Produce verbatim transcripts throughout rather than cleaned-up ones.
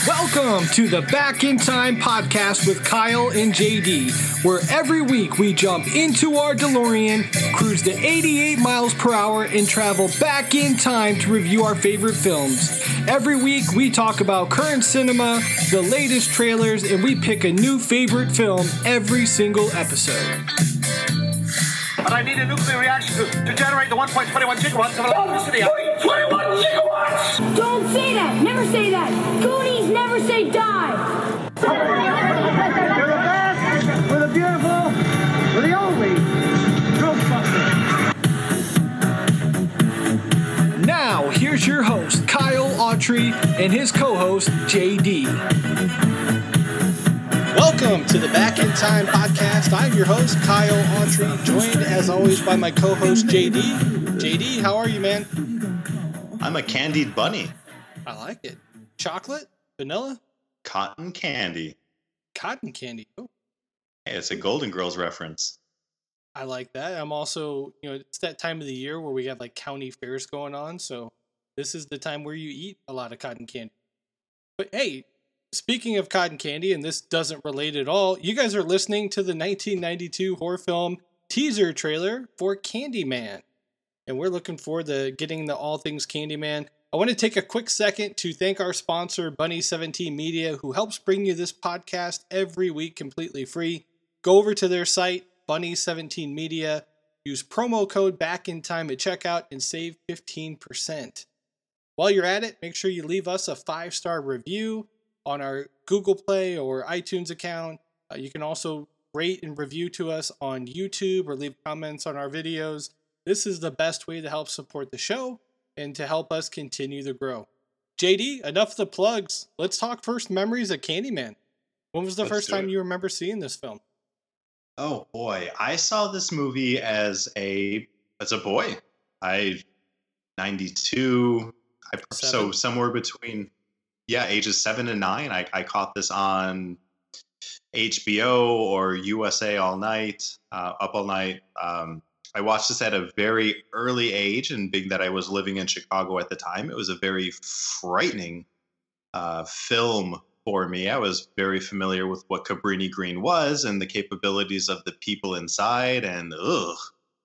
Welcome to the Back in Time podcast with Kyle and J D, where every week we jump into our DeLorean, cruise to eighty-eight miles per hour, and travel back in time to review our favorite films. Every week we talk about current cinema, the latest trailers, and we pick a new favorite film every single episode. But I need a nuclear reaction to, to generate the one point two one gigawatts of electricity. twenty-one gigawatts! Don't say that! Never say that! Goonies never say die! We're the best, we're the beautiful, we're the only Ghostbusters. Now, here's your host, Kyle Autry, and his co-host, J D. Welcome to the Back in Time podcast. I'm your host, Kyle Autry, joined as always by my co-host, J D. J D, how are you, man? I'm a candied bunny. I like it. Chocolate? Vanilla? Cotton candy. Cotton candy. Oh, Hey, it's a Golden Girls reference. I like that. I'm also, you know, it's that time of the year where we have like county fairs going on, so this is the time where you eat a lot of cotton candy. But hey, speaking of cotton candy, and this doesn't relate at all, you guys are listening to the nineteen ninety-two horror film teaser trailer for Candyman. And we're looking forward to getting the all things Candyman. I want to take a quick second to thank our sponsor, Bunny seventeen Media, who helps bring you this podcast every week completely free. Go over to their site, Bunny seventeen Media, use promo code BACKINTIME at checkout and save fifteen percent. While you're at it, make sure you leave us a five-star review on our Google Play or iTunes account. Uh, you can also rate and review to us on YouTube or leave comments on our videos. This is the best way to help support the show and to help us continue to grow. J D, enough of the plugs. Let's talk first memories of Candyman. When was the Let's first do time it. you remember seeing this film? Oh boy, I saw this movie as a as a boy. I ninety-two. I so Seven? somewhere between yeah ages seven and nine. I I caught this on H B O or U S A All Night, uh, Up All Night. Um, I watched this at a very early age, and being that I was living in Chicago at the time, it was a very frightening uh, film for me. I was very familiar with what Cabrini Green was and the capabilities of the people inside, and ugh,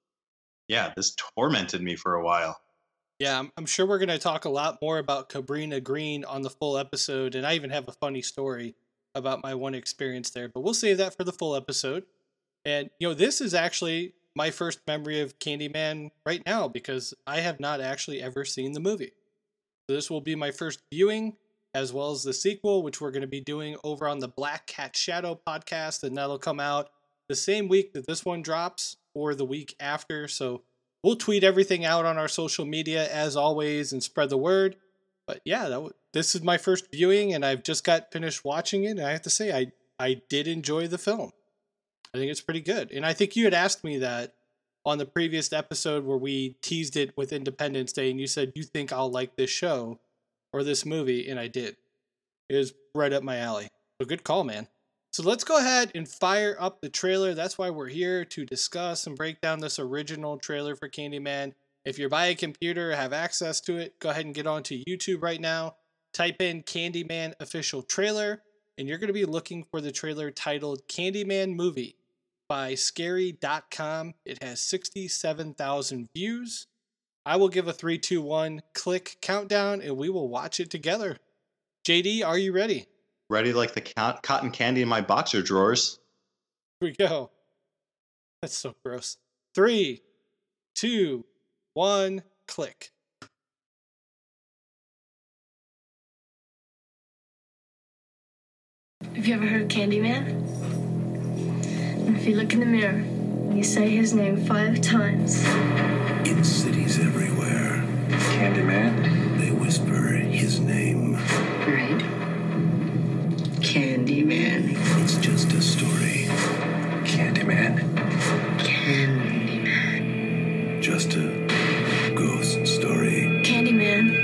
yeah, this tormented me for a while. Yeah, I'm, I'm sure we're going to talk a lot more about Cabrini Green on the full episode, and I even have a funny story about my one experience there, but we'll save that for the full episode. And, you know, this is actually my first memory of Candyman right now, because I have not actually ever seen the movie. So this will be my first viewing, as well as the sequel, which we're going to be doing over on the Black Cat Shadow podcast, and that'll come out the same week that this one drops, or the week after. So we'll tweet everything out on our social media, as always, and spread the word. But yeah, that w- this is my first viewing, and I've just got finished watching it, and I have to say, I, I did enjoy the film. I think it's pretty good. And I think you had asked me that on the previous episode where we teased it with Independence Day, and you said, you think I'll like this show or this movie, and I did. It was right up my alley. So good call, man. So let's go ahead and fire up the trailer. That's why we're here, to discuss and break down this original trailer for Candyman. If you're by a computer, have access to it, go ahead and get onto YouTube right now. Type in Candyman official trailer, and you're going to be looking for the trailer titled Candyman Movie by Scary dot com. It has sixty-seven thousand views. I will give a three, two, one click countdown, and we will watch it together. J D, are you ready? Ready like the co- cotton candy in my boxer drawers. Here we go. That's so gross. Three, two, one, click. Have you ever heard of Candyman? If you look in the mirror and you say his name five times, In cities everywhere, Candyman. they whisper his name. Right. Candyman. It's just a story, Candyman. Candyman. just a ghost story. Candyman.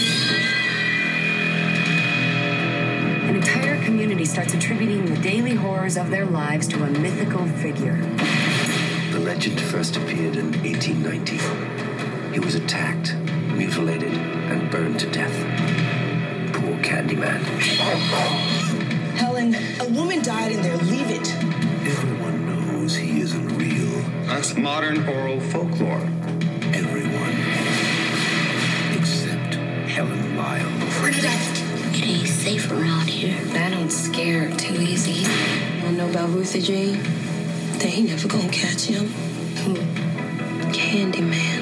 An entire community starts attributing the daily horrors of their lives to a mythical figure. The legend first appeared in eighteen ninety. He was attacked, mutilated, and burned to death. Poor Candyman. Helen, a woman died in there. Leave it. Everyone knows he isn't real. That's modern oral folklore. Everyone. Except Helen Lyle. Bernadette, it ain't safe around here. I don't scare too easy. You don't know about Ruthie Jean? They ain't never gonna catch him. Who? Candyman.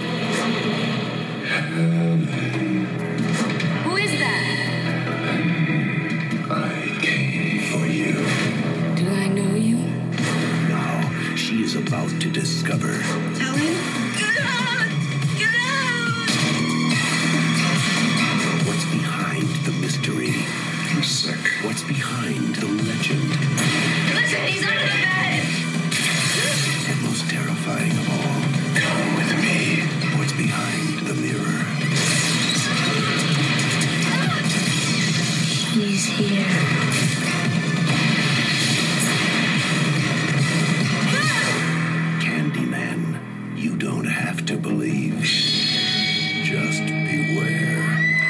Who is that? I came for you. Do I know you? Now she is about to discover Helen? Get out! Get out! what's behind the mystery. I'm sick. What's behind the legend. Listen, he's under the bed! And most terrifying of all, Come with me. what's behind the mirror. He's here. Candyman, you don't have to believe. Just beware.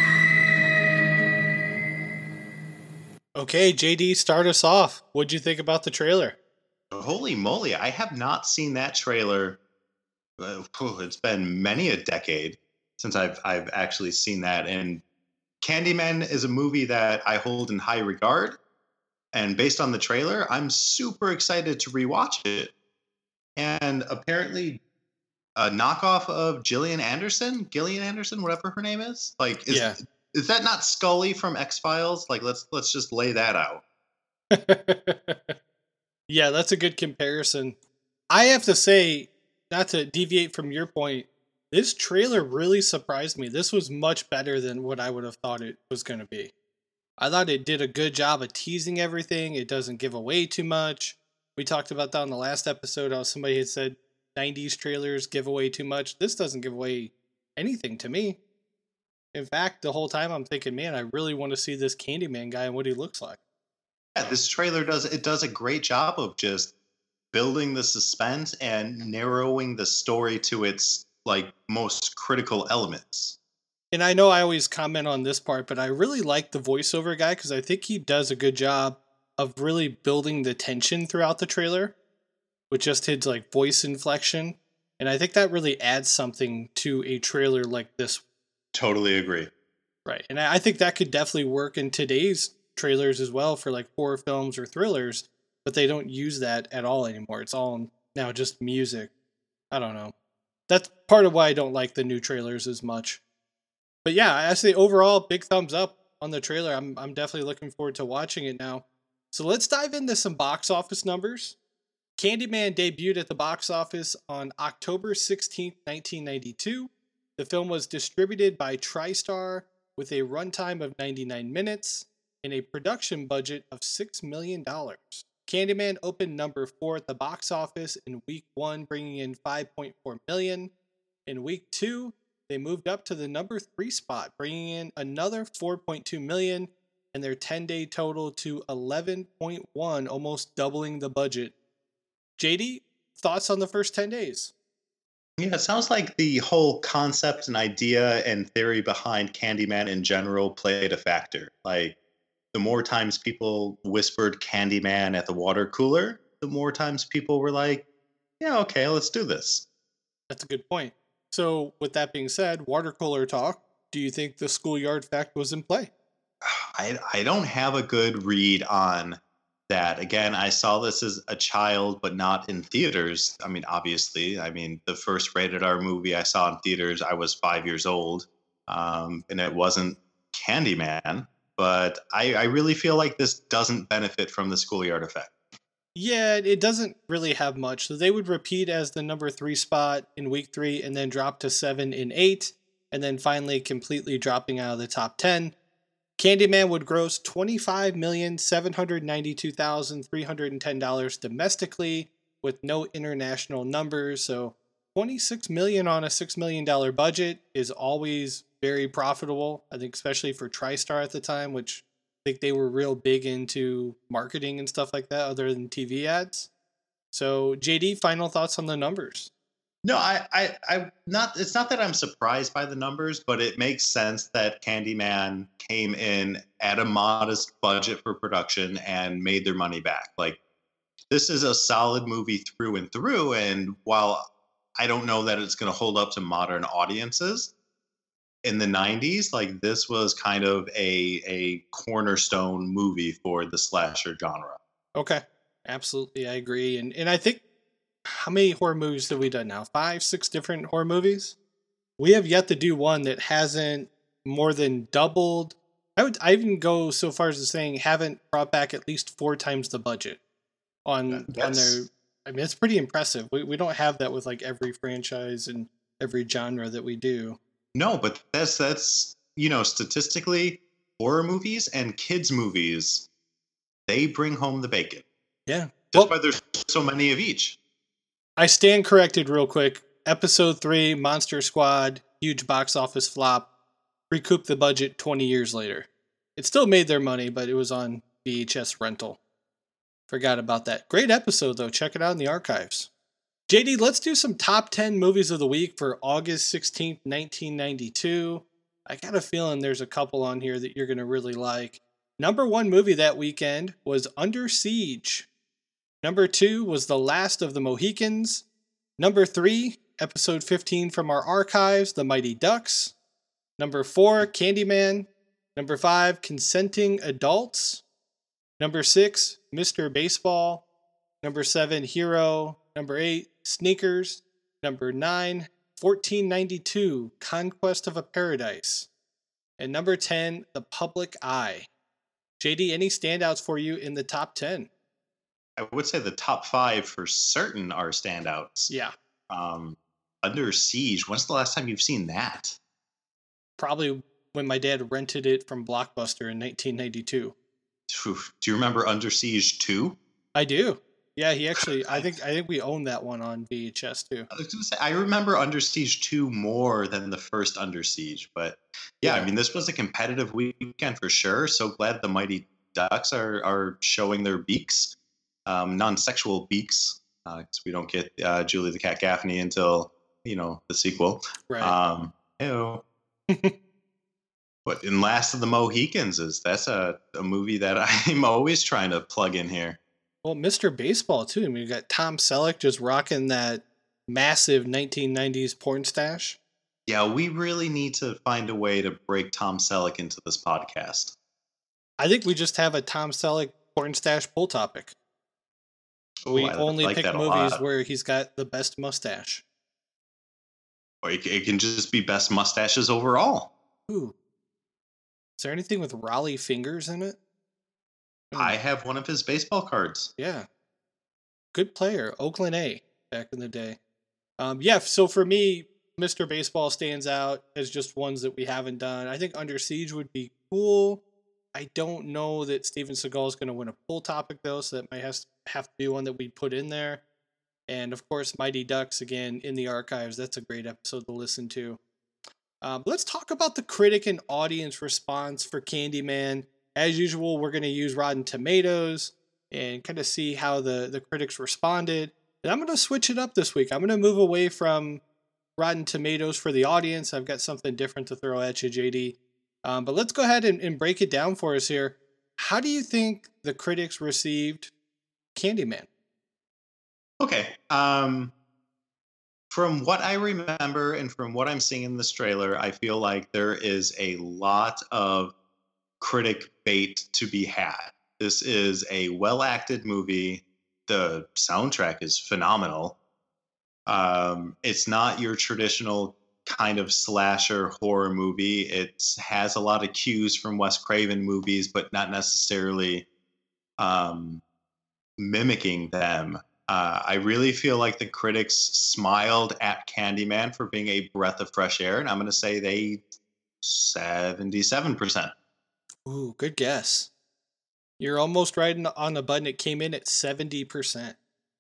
Okay, J D, start us off. What'd you think about the trailer? Holy moly, I have not seen that trailer. Uh, phew, it's been many a decade since I've I've actually seen that. And Candyman is a movie that I hold in high regard. And based on the trailer, I'm super excited to rewatch it. And apparently, a knockoff of Gillian Anderson, Gillian Anderson, whatever her name is. Like, is, Yeah. is that not Scully from X-Files? Like, let's let's just lay that out. Yeah, that's a good comparison. I have to say, not to deviate from your point, this trailer really surprised me. This was much better than what I would have thought it was going to be. I thought it did a good job of teasing everything. It doesn't give away too much. We talked about that on the last episode, how somebody had said nineties trailers give away too much. This doesn't give away anything to me. In fact, the whole time I'm thinking, man, I really want to see this Candyman guy and what he looks like. Yeah, this trailer does it does a great job of just building the suspense and narrowing the story to its like most critical elements. And I know I always comment on this part, but I really like the voiceover guy because I think he does a good job of really building the tension throughout the trailer with just his like voice inflection. And I think that really adds something to a trailer like this. Totally agree. Right. And I I think that could definitely work in today's trailers as well for like horror films or thrillers, but they don't use that at all anymore. It's all now just music. I don't know. That's part of why I don't like the new trailers as much. But yeah, I say overall, big thumbs up on the trailer. I'm I'm definitely looking forward to watching it now. So let's dive into some box office numbers. Candyman debuted at the box office on October sixteenth, nineteen ninety-two. The film was distributed by TriStar with a runtime of ninety-nine minutes and a production budget of six million dollars. Candyman opened number four at the box office in week one, bringing in five point four million dollars. In week two, they moved up to the number three spot, bringing in another four point two million dollars, and their ten-day total to eleven point one, almost doubling the budget. J D, thoughts on the first ten days? Yeah, it sounds like the whole concept and idea and theory behind Candyman in general played a factor. Like, the more times people whispered Candyman at the water cooler, the more times people were like, yeah, okay, let's do this. That's a good point. So, with that being said, water cooler talk, do you think the schoolyard fact was in play? I, I don't have a good read on that. Again, I saw this as a child, but not in theaters. I mean, obviously, I mean, the first rated R movie I saw in theaters, I was five years old, um, and it wasn't Candyman. But I, I really feel like this doesn't benefit from the schoolyard effect. Yeah, it doesn't really have much. So they would repeat as the number three spot in week three and then drop to seven in eight, and then finally completely dropping out of the top ten. Candyman would gross twenty-five million seven hundred ninety-two thousand three hundred ten dollars domestically with no international numbers. So twenty-six million dollars on a six million dollars budget is always very profitable. I think especially for TriStar at the time, which I think they were real big into marketing and stuff like that other than T V ads. So J D, final thoughts on the numbers? No, I, I, I, not. It's not that I'm surprised by the numbers, but it makes sense that Candyman came in at a modest budget for production and made their money back. Like, this is a solid movie through and through. And while I don't know that it's going to hold up to modern audiences in the nineties, like this was kind of a a cornerstone movie for the slasher genre. Okay, absolutely, I agree. And and I think. How many horror movies have we done now? Five, six different horror movies? We have yet to do one that hasn't more than doubled. I would I even go so far as to saying haven't brought back at least four times the budget on That's, on their. I mean, it's pretty impressive. We we don't have that with like every franchise and every genre that we do. No, but that's that's you know statistically, horror movies and kids movies, they bring home the bacon. Yeah, that's well, why there's so many of each. I stand corrected real quick. Episode three, Monster Squad, huge box office flop, recouped the budget twenty years later. It still made their money, but it was on V H S rental. Forgot about that. Great episode, though. Check it out in the archives. J D, let's do some top ten movies of the week for August sixteenth, nineteen ninety-two. I got a feeling there's a couple on here that you're going to really like. Number one movie that weekend was Under Siege. Number two was The Last of the Mohicans. Number three, episode fifteen from our archives, The Mighty Ducks. Number four, Candyman. Number five, Consenting Adults. Number six, Mister Baseball. Number seven, Hero. Number eight, Sneakers. Number nine, fourteen ninety-two, Conquest of a Paradise. And number ten, The Public Eye. J D, any standouts for you in the top ten? I would say the top five for certain are standouts. Yeah. Um, Under Siege. When's the last time you've seen that? Probably when my dad rented it from Blockbuster in nineteen ninety-two. Oof. Do you remember Under Siege two? I do. Yeah, he actually. I think. I think we own that one on V H S too. I was gonna say I remember Under Siege two more than the first Under Siege, but yeah, yeah, I mean this was a competitive weekend for sure. So glad the Mighty Ducks are are showing their beaks. Um, non-sexual beaks, because uh, we don't get uh, Julie the Cat Gaffney until, you know, the sequel. Right. Um, ew. But in Last of the Mohicans, is that's a, a movie that I'm always trying to plug in here. Well, Mister Baseball, too. I mean, you got Tom Selleck just rocking that massive nineteen nineties porn stash. Yeah, we really need to find a way to break Tom Selleck into this podcast. I think we just have a Tom Selleck porn stash poll topic. Ooh, we I only like pick movies where he's got the best mustache. Or it can just be best mustaches overall. Ooh. Is there anything with Raleigh Fingers in it? I have one of his baseball cards. Yeah. Good player. Oakland A back in the day. Um, yeah, so for me, Mister Baseball stands out as just ones that we haven't done. I think Under Siege would be cool. I don't know that Steven Seagal is going to win a poll topic, though, so that might have to, have to be one that we put in there. And, of course, Mighty Ducks, again, in the archives. That's a great episode to listen to. Um, let's talk about the critic and audience response for Candyman. As usual, we're going to use Rotten Tomatoes and kind of see how the, the critics responded. And I'm going to switch it up this week. I'm going to move away from Rotten Tomatoes for the audience. I've got something different to throw at you, J D. Um, but let's go ahead and, and break it down for us here. How do you think the critics received Candyman? Okay. Um, from what I remember and from what I'm seeing in this trailer, I feel like there is a lot of critic bait to be had. This is a well-acted movie. The soundtrack is phenomenal. Um, it's not your traditional kind of slasher horror movie. It has a lot of cues from Wes Craven movies, but not necessarily um, mimicking them. Uh, I really feel like the critics smiled at Candyman for being a breath of fresh air, and I'm going to say they seventy-seven percent. Ooh, good guess. You're almost right on the button. It came in at seventy percent.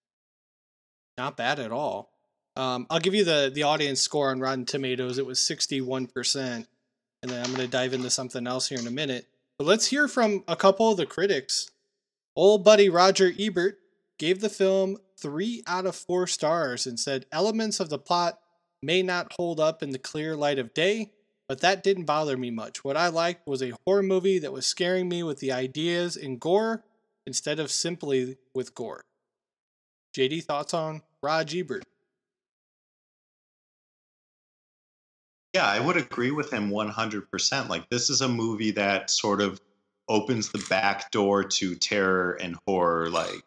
Not bad at all. Um, I'll give you the, the audience score on Rotten Tomatoes. It was sixty-one percent. And then I'm going to dive into something else here in a minute. But let's hear from a couple of the critics. Old buddy Roger Ebert gave the film three out of four stars and said elements of the plot may not hold up in the clear light of day, but that didn't bother me much. What I liked was a horror movie that was scaring me with the ideas and gore instead of simply with gore. J D, thoughts on Roger Ebert? Yeah, I would agree with him one hundred percent. Like, this is a movie that sort of opens the back door to terror and horror. Like,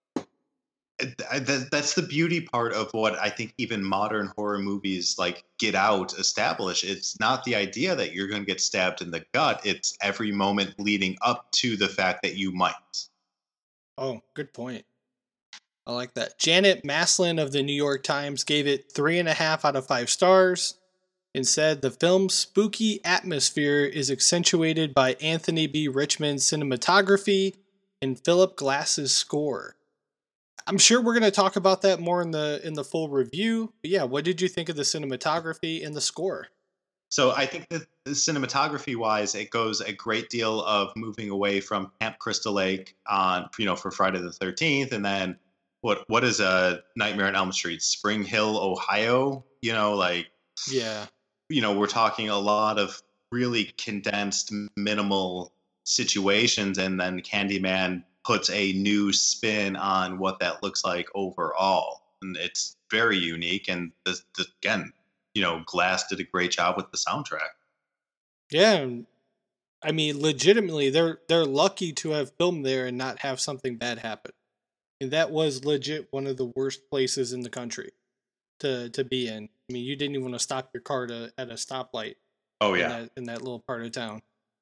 that, that's the beauty part of what I think even modern horror movies like Get Out establish. It's not the idea that you're going to get stabbed in the gut. It's every moment leading up to the fact that you might. Oh, good point. I like that. Janet Maslin of the New York Times gave it three and a half out of five stars and said the film's spooky atmosphere is accentuated by Anthony B. Richmond's cinematography and Philip Glass's score. I'm sure we're going to talk about that more in the in the full review. But yeah, what did you think of the cinematography and the score? So I think that cinematography-wise, it goes a great deal of moving away from Camp Crystal Lake on, you know, for Friday the thirteenth, and then what what is a Nightmare on Elm Street? Spring Hill, Ohio. You know, like yeah. You know, we're talking a lot of really condensed, minimal situations, and then Candyman puts a new spin on what that looks like overall. And it's very unique. And this, this, again, you know, Glass did a great job with the soundtrack. Yeah. I mean, legitimately, they're they're lucky to have filmed there and not have something bad happen. And that was legit one of the worst places in the country to to be in. I mean, you didn't even want to stop your car to at a stoplight. Oh, yeah. In that, in that little part of town.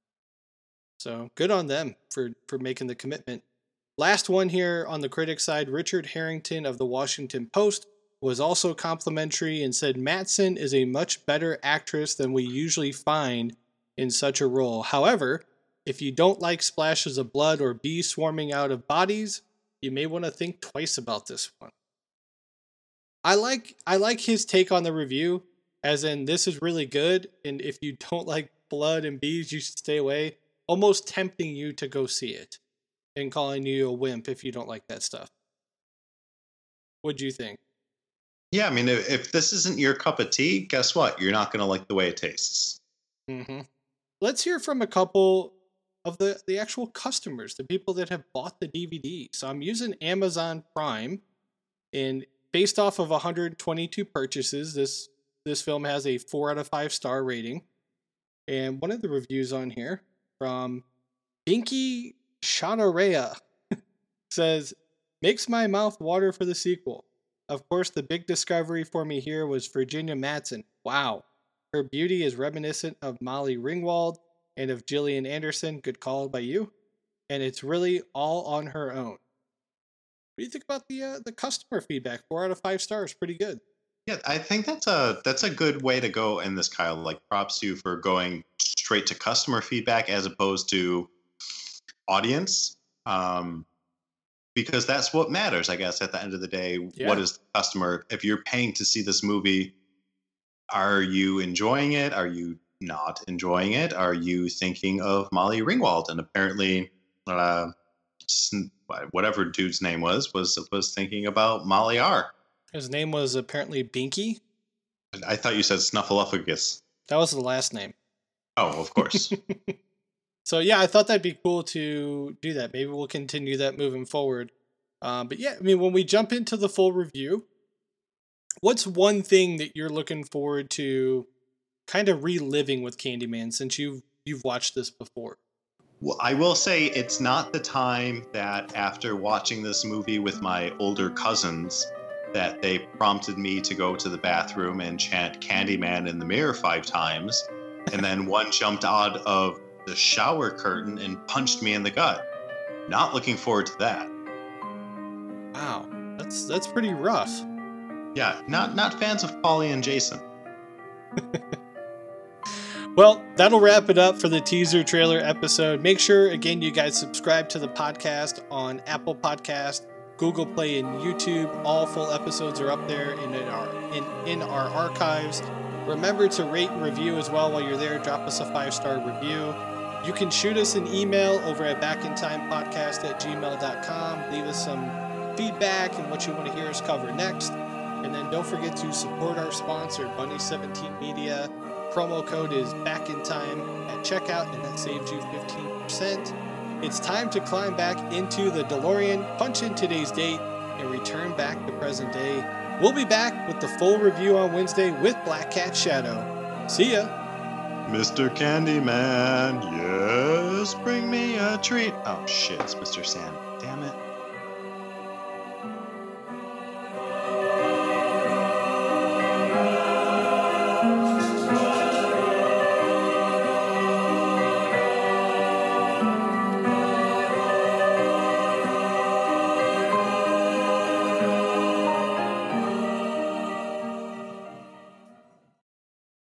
So good on them for, for making the commitment. Last one here on the critics side, Richard Harrington of the Washington Post was also complimentary and said Madsen is a much better actress than we usually find in such a role. However, if you don't like splashes of blood or bees swarming out of bodies, you may want to think twice about this one. I like I like his take on the review, as in this is really good, and if you don't like blood and bees, you should stay away. Almost tempting you to go see it, and calling you a wimp if you don't like that stuff. What'd you think? Yeah, I mean, if, if this isn't your cup of tea, guess what? You're not going to like the way it tastes. Mm-hmm. Let's hear from a couple of the, the actual customers, the people that have bought the D V D. So I'm using Amazon Prime, and based off of one hundred twenty-two purchases, this this film has a four out of five star rating. And one of the reviews on here from Binky Shadarea says, makes my mouth water for the sequel. Of course, the big discovery for me here was Virginia Madsen. Wow. Her beauty is reminiscent of Molly Ringwald and of Gillian Anderson. Good call by you. And it's really all on her own. What do you think about the uh, the customer feedback? Four out of five stars, pretty good. Yeah, I think that's a that's a good way to go in this, Kyle. Like, props to you for going straight to customer feedback as opposed to audience, um, because that's what matters, I guess. At the end of the day, yeah. What is the customer? If you're paying to see this movie, are you enjoying it? Are you not enjoying it? Are you thinking of Molly Ringwald? And apparently, uh, whatever dude's name was, was was thinking about Molly R. His name was apparently Binky? I thought you said Snuffleupagus. That was the last name. Oh, of course. So yeah, I thought that'd be cool to do that. Maybe we'll continue that moving forward. Um, but yeah, I mean, when we jump into the full review, what's one thing that you're looking forward to kind of reliving with Candyman since you've, you've watched this before? Well, I will say it's not the time that after watching this movie with my older cousins that they prompted me to go to the bathroom and chant Candyman in the mirror five times. And then one jumped out of the shower curtain and punched me in the gut. Not looking forward to that. Wow, that's that's pretty rough. Yeah, not not fans of Polly and Jason. Well, that'll wrap it up for the teaser trailer episode. Make sure, again, you guys subscribe to the podcast on Apple Podcast, Google Play, and YouTube. All full episodes are up there in our in, in our archives. Remember to rate and review as well while you're there. Drop us a five-star review. You can shoot us an email over at backintimepodcast at gmail dot com. Leave us some feedback and what you want to hear us cover next. And then don't forget to support our sponsor, Bunny seventeen Media. Promo code is back in time at checkout, and that saves you fifteen percent. It's time to climb back into the DeLorean, punch in today's date, and return back to present day. We'll be back with the full review on Wednesday with Black Cat Shadow. See ya! Mister Candyman, yes, bring me a treat. Oh shit, it's Mister Sam. Damn it.